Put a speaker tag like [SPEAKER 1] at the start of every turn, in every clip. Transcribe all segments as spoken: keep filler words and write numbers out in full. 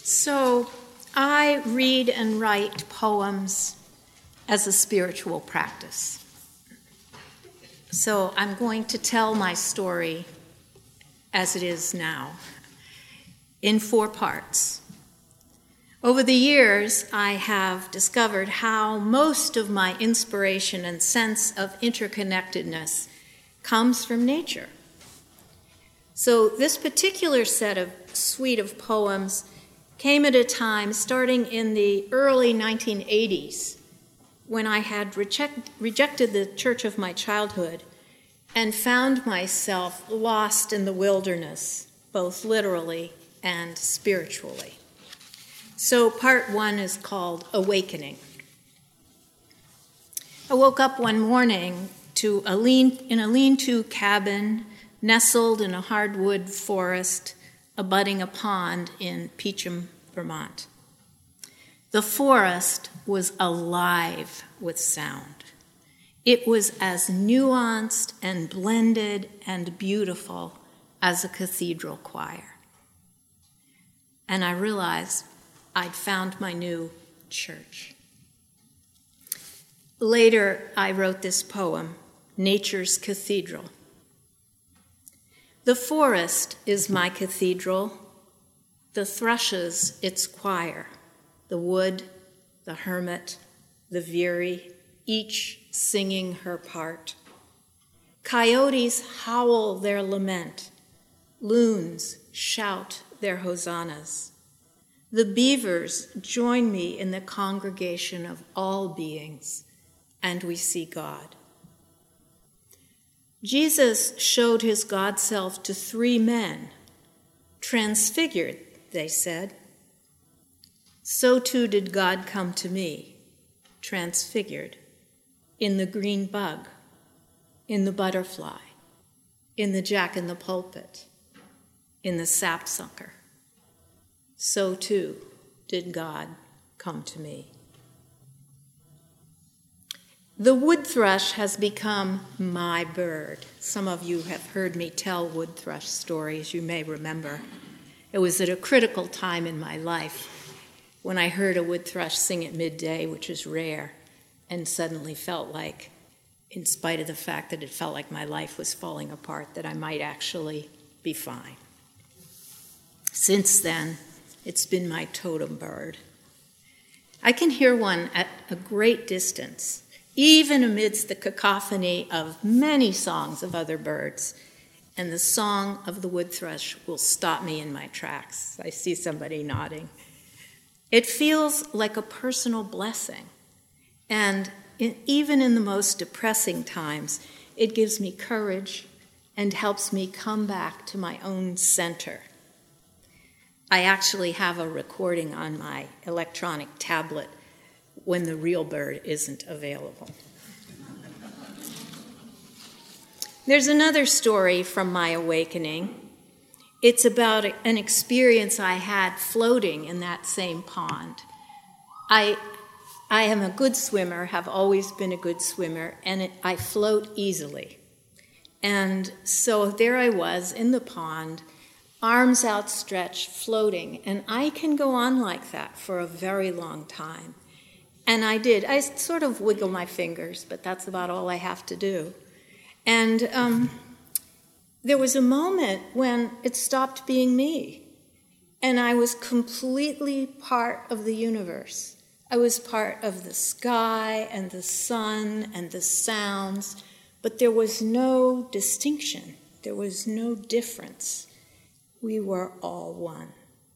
[SPEAKER 1] So I read and write poems as a spiritual practice. So I'm going to tell my story as it is now in four parts. Over the years, I have discovered how most of my inspiration and sense of interconnectedness comes from nature. So this particular set of suite of poems came at a time starting in the early nineteen eighties when I had reject, rejected the church of my childhood and found myself lost in the wilderness, both literally and spiritually. So part one is called Awakening. I woke up one morning to a lean, in a lean-to cabin nestled in a hardwood forest abutting a pond in Peacham, Vermont. The forest was alive with sound. It was as nuanced and blended and beautiful as a cathedral choir. And I realized I'd found my new church. Later, I wrote this poem, Nature's Cathedral. The forest is my cathedral, the thrushes its choir, the wood, the hermit, the veery, each singing her part. Coyotes howl their lament, loons shout their hosannas. The beavers join me in the congregation of all beings, and we see God. Jesus showed his God self to three men, transfigured, they said. So too did God come to me, transfigured, in the green bug, in the butterfly, in the jack in the pulpit, in the sapsucker. So too did God come to me. The wood thrush has become my bird. Some of you have heard me tell wood thrush stories, you may remember. It was at a critical time in my life when I heard a wood thrush sing at midday, which is rare, and suddenly felt like, in spite of the fact that it felt like my life was falling apart, that I might actually be fine. Since then, it's been my totem bird. I can hear one at a great distance, even amidst the cacophony of many songs of other birds, and the song of the wood thrush will stop me in my tracks. I see somebody nodding. It feels like a personal blessing, and in, even in the most depressing times, it gives me courage and helps me come back to my own center. I actually have a recording on my electronic tablet when the real bird isn't available. There's another story from my awakening. It's about an experience I had floating in that same pond. I, I am a good swimmer, have always been a good swimmer, and it, I float easily. And so there I was in the pond, arms outstretched, floating, and I can go on like that for a very long time. And I did. I sort of wiggle my fingers, but that's about all I have to do. And um, there was a moment when it stopped being me, and I was completely part of the universe. I was part of the sky and the sun and the sounds, but there was no distinction. There was no difference. We were all one.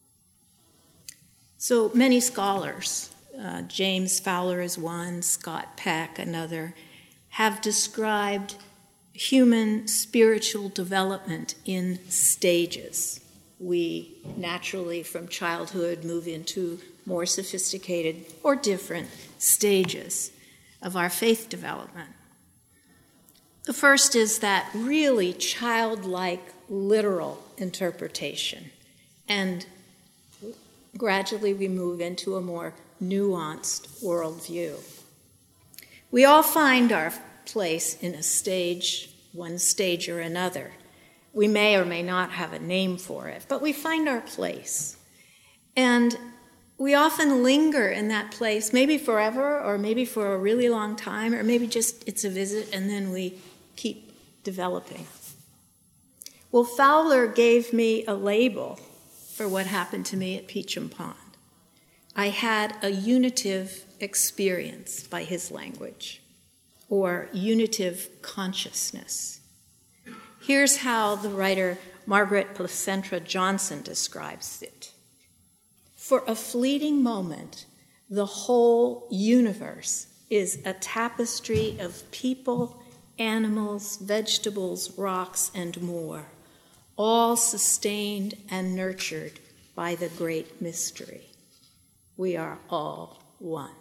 [SPEAKER 1] So many scholars, Uh, James Fowler is one, Scott Peck another, have described human spiritual development in stages. We naturally, from childhood, move into more sophisticated or different stages of our faith development. The first is that really childlike, literal interpretation, and gradually we move into a more nuanced worldview. We all find our place in a stage, one stage or another. We may or may not have a name for it, but we find our place. And we often linger in that place, maybe forever, or maybe for a really long time, or maybe just it's a visit, and then we keep developing. Well, Fowler gave me a label for what happened to me at Peachum Pond. I had a unitive experience by his language, or unitive consciousness. Here's how the writer Margaret Placentra Johnson describes it. For a fleeting moment, the whole universe is a tapestry of people, animals, vegetables, rocks, and more, all sustained and nurtured by the great mystery. We are all one.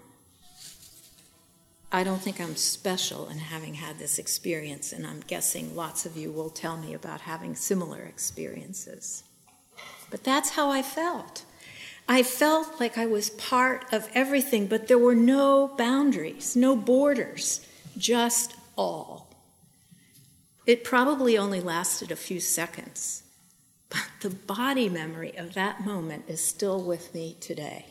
[SPEAKER 1] I don't think I'm special in having had this experience, and I'm guessing lots of you will tell me about having similar experiences. But that's how I felt. I felt like I was part of everything, but there were no boundaries, no borders, just all. It probably only lasted a few seconds, but the body memory of that moment is still with me today.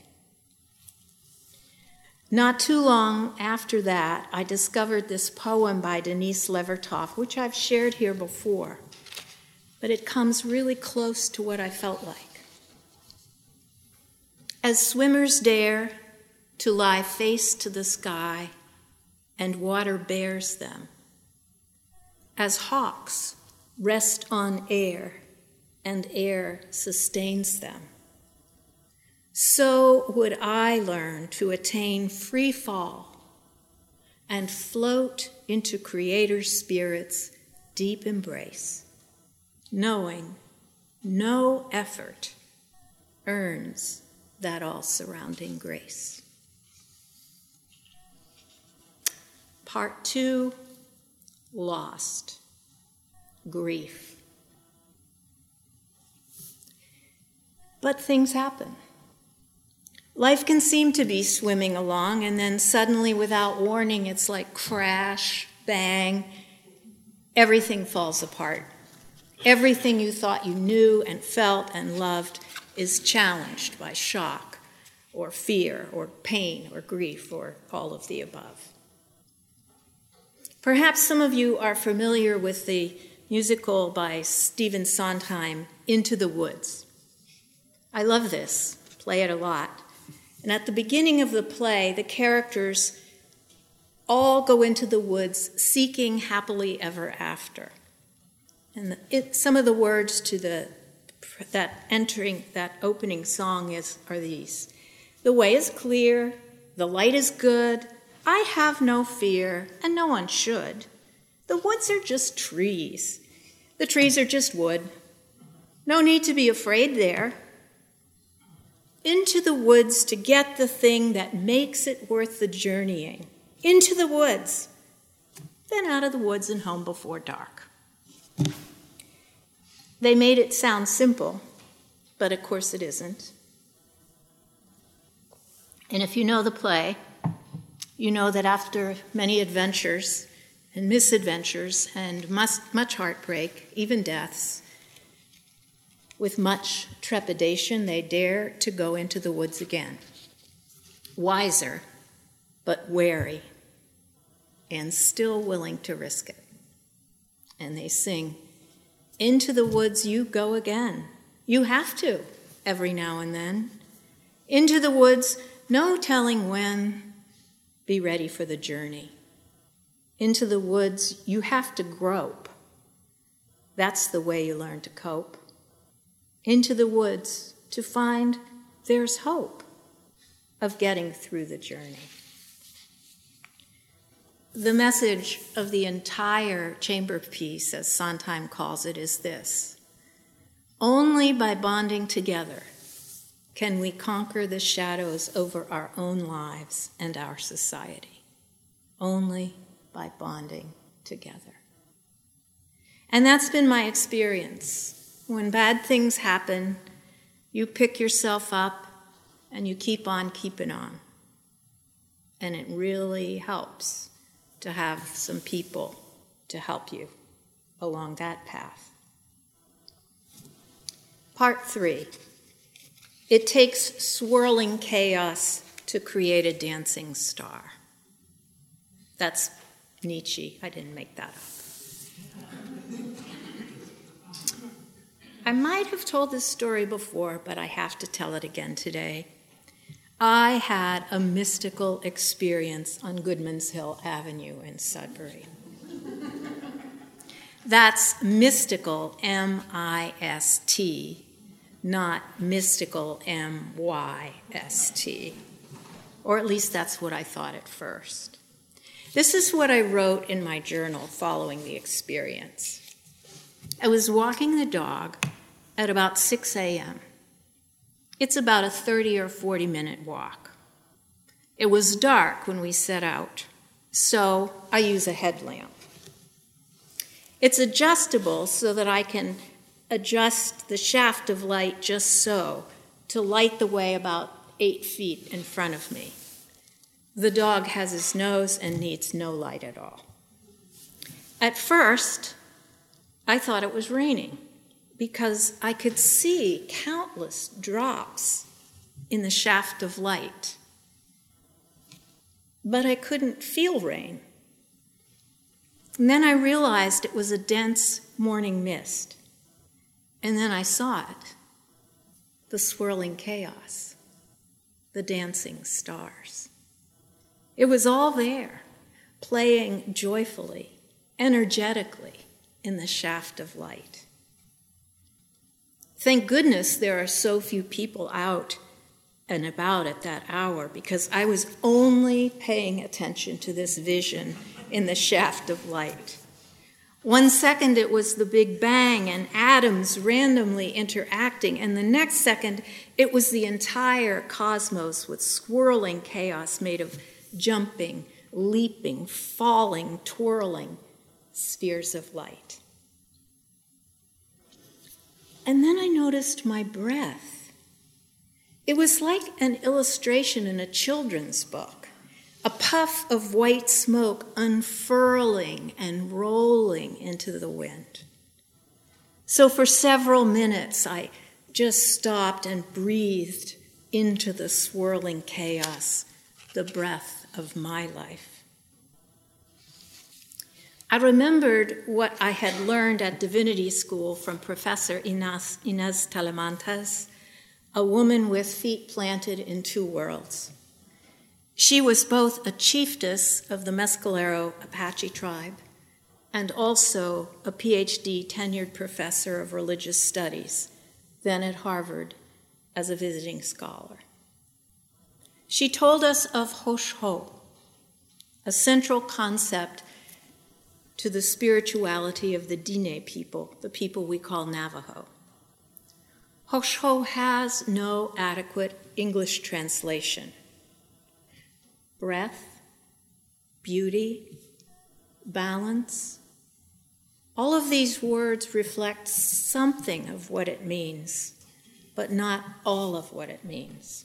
[SPEAKER 1] Not too long after that, I discovered this poem by Denise Levertov, which I've shared here before, but it comes really close to what I felt like. As swimmers dare to lie face to the sky, and water bears them, as hawks rest on air, and air sustains them, so would I learn to attain free fall and float into Creator Spirit's deep embrace, knowing no effort earns that all-surrounding grace. Part two, lost, grief. But things happen. Life can seem to be swimming along, and then suddenly, without warning, it's like crash, bang, everything falls apart. Everything you thought you knew and felt and loved is challenged by shock or fear or pain or grief or all of the above. Perhaps some of you are familiar with the musical by Stephen Sondheim, Into the Woods. I love this, play it a lot. And at the beginning of the play, the characters all go into the woods seeking happily ever after. And the, it, some of the words to the that entering that opening song is are these: the way is clear, the light is good, I have no fear, and no one should. The woods are just trees. The trees are just wood. No need to be afraid there. Into the woods to get the thing that makes it worth the journeying. Into the woods. Then out of the woods and home before dark. They made it sound simple, but of course it isn't. And if you know the play, you know that after many adventures and misadventures and much, much heartbreak, even deaths, with much trepidation, they dare to go into the woods again. Wiser, but wary, and still willing to risk it. And they sing, into the woods you go again. You have to, every now and then. Into the woods, no telling when. Be ready for the journey. Into the woods, you have to grope. That's the way you learn to cope. Into the woods to find there's hope of getting through the journey. The message of the entire chamber piece, as Sondheim calls it, is this: only by bonding together can we conquer the shadows over our own lives and our society. Only by bonding together. And that's been my experience. When bad things happen, you pick yourself up and you keep on keeping on. And it really helps to have some people to help you along that path. Part three, It takes swirling chaos to create a dancing star. That's Nietzsche. I didn't make that up. I might have told this story before, but I have to tell it again today. I had a mystical experience on Goodman's Hill Avenue in Sudbury. That's mystical, M I S T, not mystical, M Y S T. Or at least that's what I thought at first. This is what I wrote in my journal following the experience. I was walking the dog at about six a.m. It's about a thirty or forty minute walk. It was dark when we set out, so I use a headlamp. It's adjustable so that I can adjust the shaft of light just so to light the way about eight feet in front of me. The dog has his nose and needs no light at all. At first, I thought it was raining because I could see countless drops in the shaft of light. But I couldn't feel rain. And then I realized it was a dense morning mist. And then I saw it, the swirling chaos, the dancing stars. It was all there, playing joyfully, energetically in the shaft of light. Thank goodness there are so few people out and about at that hour, because I was only paying attention to this vision in the shaft of light. One second it was the Big Bang and atoms randomly interacting, and the next second it was the entire cosmos with swirling chaos made of jumping, leaping, falling, twirling spheres of light. And then I noticed my breath. It was like an illustration in a children's book, a puff of white smoke unfurling and rolling into the wind. So for several minutes, I just stopped and breathed into the swirling chaos, the breath of my life. I remembered what I had learned at divinity school from Professor Inés, Inés Talamantes, a woman with feet planted in two worlds. She was both a chiefess of the Mescalero Apache tribe and also a P H D tenured professor of religious studies, then at Harvard as a visiting scholar. She told us of Hosh-Ho, a central concept to the spirituality of the Diné people, the people we call Navajo. Hosh-Ho has no adequate English translation. Breath, beauty, balance, all of these words reflect something of what it means, but not all of what it means.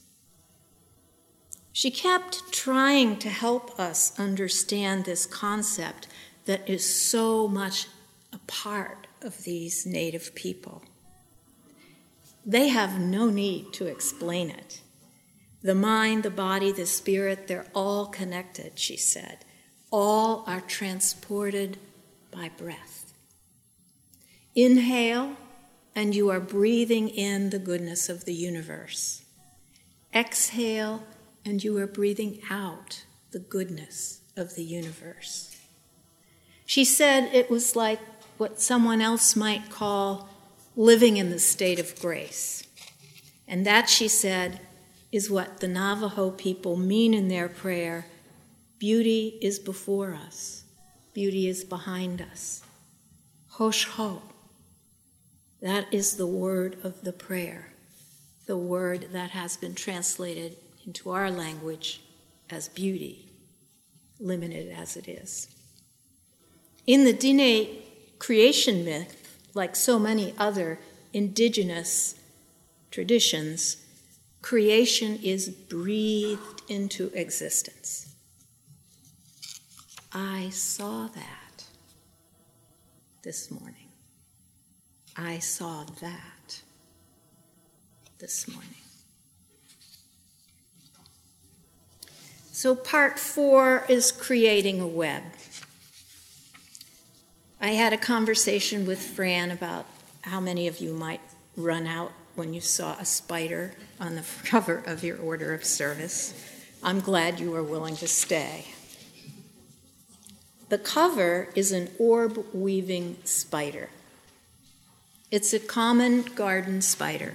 [SPEAKER 1] She kept trying to help us understand this concept that is so much a part of these native people. They have no need to explain it. The mind, the body, the spirit, they're all connected, she said. All are transported by breath. Inhale, and you are breathing in the goodness of the universe. Exhale, and you are breathing out the goodness of the universe. She said it was like what someone else might call living in the state of grace. And that, she said, is what the Navajo people mean in their prayer. Beauty is before us. Beauty is behind us. Hosh-Ho. That is the word of the prayer, the word that has been translated into our language as beauty, limited as it is. In the Diné creation myth, like so many other indigenous traditions, creation is breathed into existence. I saw that this morning. I saw that this morning. So part four is creating a web. I had a conversation with Fran about how many of you might run out when you saw a spider on the cover of your order of service. I'm glad you were willing to stay. The cover is an orb-weaving spider. It's a common garden spider.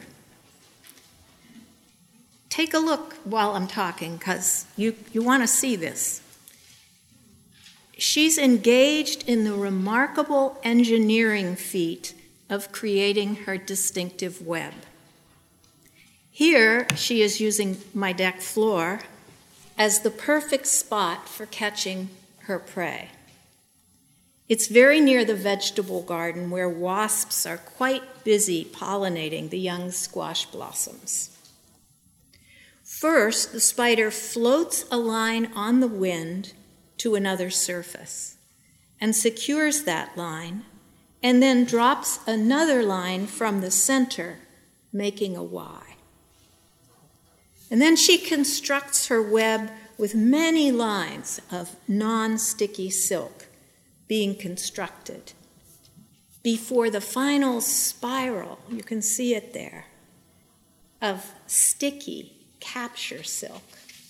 [SPEAKER 1] Take a look while I'm talking, because you, you want to see this. She's engaged in the remarkable engineering feat of creating her distinctive web. Here, she is using my deck floor as the perfect spot for catching her prey. It's very near the vegetable garden where wasps are quite busy pollinating the young squash blossoms. First, the spider floats a line on the wind to another surface and secures that line, and then drops another line from the center, making a Y. And then she constructs her web with many lines of non-sticky silk being constructed before the final spiral, you can see it there, of sticky capture silk.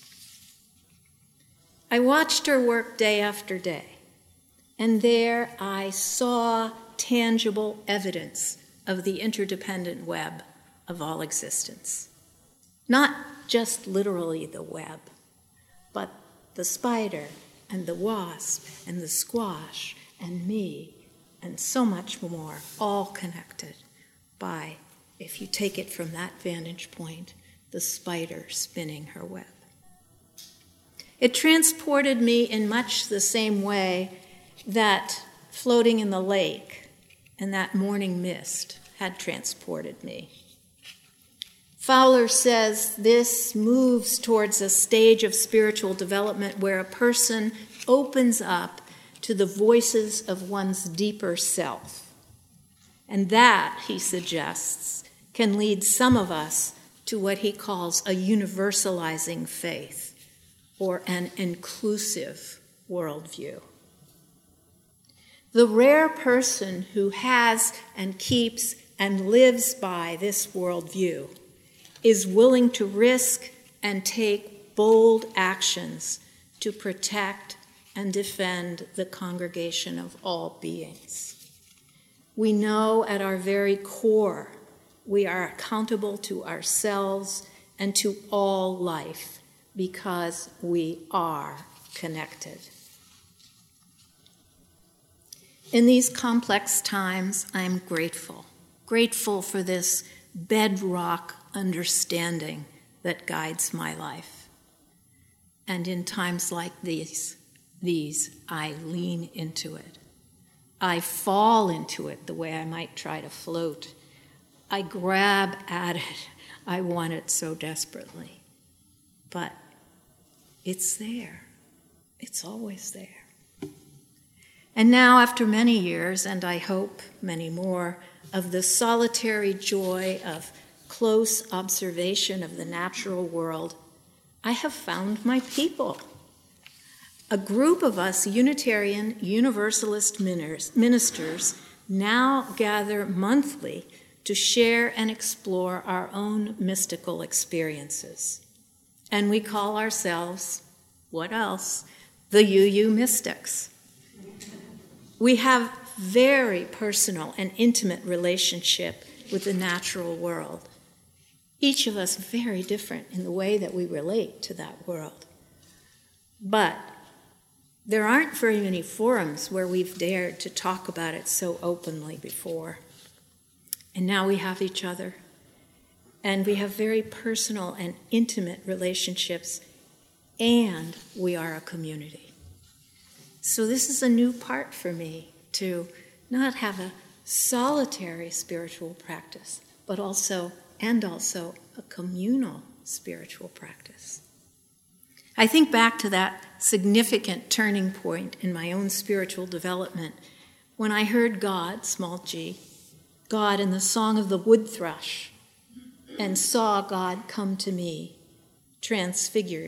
[SPEAKER 1] I watched her work day after day, and there I saw tangible evidence of the interdependent web of all existence. Not just literally the web, but the spider and the wasp and the squash and me and so much more, all connected by, if you take it from that vantage point, the spider spinning her web. It transported me in much the same way that floating in the lake and that morning mist had transported me. Fowler says this moves towards a stage of spiritual development where a person opens up to the voices of one's deeper self. And that, he suggests, can lead some of us to what he calls a universalizing faith or an inclusive worldview. The rare person who has and keeps and lives by this worldview is willing to risk and take bold actions to protect and defend the congregation of all beings. We know at our very core we are accountable to ourselves and to all life because we are connected. In these complex times, I am grateful, grateful for this bedrock understanding that guides my life. And in times like these, these, I lean into it. I fall into it the way I might try to float. I grab at it. I want it so desperately. But it's there. It's always there. And now, after many years, and I hope many more, of the solitary joy of close observation of the natural world, I have found my people. A group of us Unitarian Universalist ministers now gather monthly to share and explore our own mystical experiences. And we call ourselves, what else? The U U Mystics. We have very personal and intimate relationship with the natural world. Each of us very different in the way that we relate to that world. But there aren't very many forums where we've dared to talk about it so openly before. And now we have each other. And we have very personal and intimate relationships. And we are a community. So this is a new part for me, to not have a solitary spiritual practice, but also, and also, a communal spiritual practice. I think back to that significant turning point in my own spiritual development when I heard God, small g, God in the song of the wood thrush, and saw God come to me, transfigured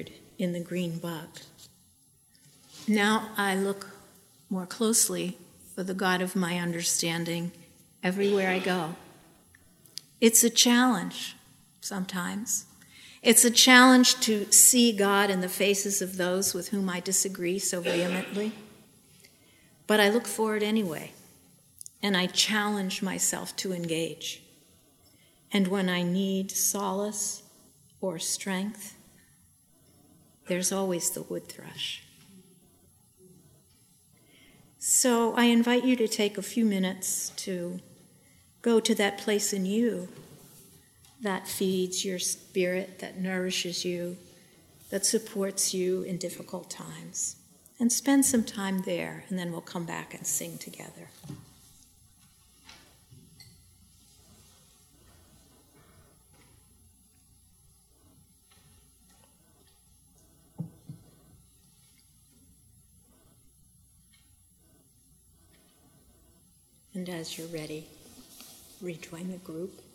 [SPEAKER 1] in the green bug. Now I look more closely for the God of my understanding everywhere I go. It's a challenge sometimes. It's a challenge to see God in the faces of those with whom I disagree so vehemently. But I look for it anyway, and I challenge myself to engage. And when I need solace or strength, there's always the wood thrush. So I invite you to take a few minutes to go to that place in you that feeds your spirit, that nourishes you, that supports you in difficult times. And spend some time there, and then we'll come back and sing together. And as you're ready, rejoin the group.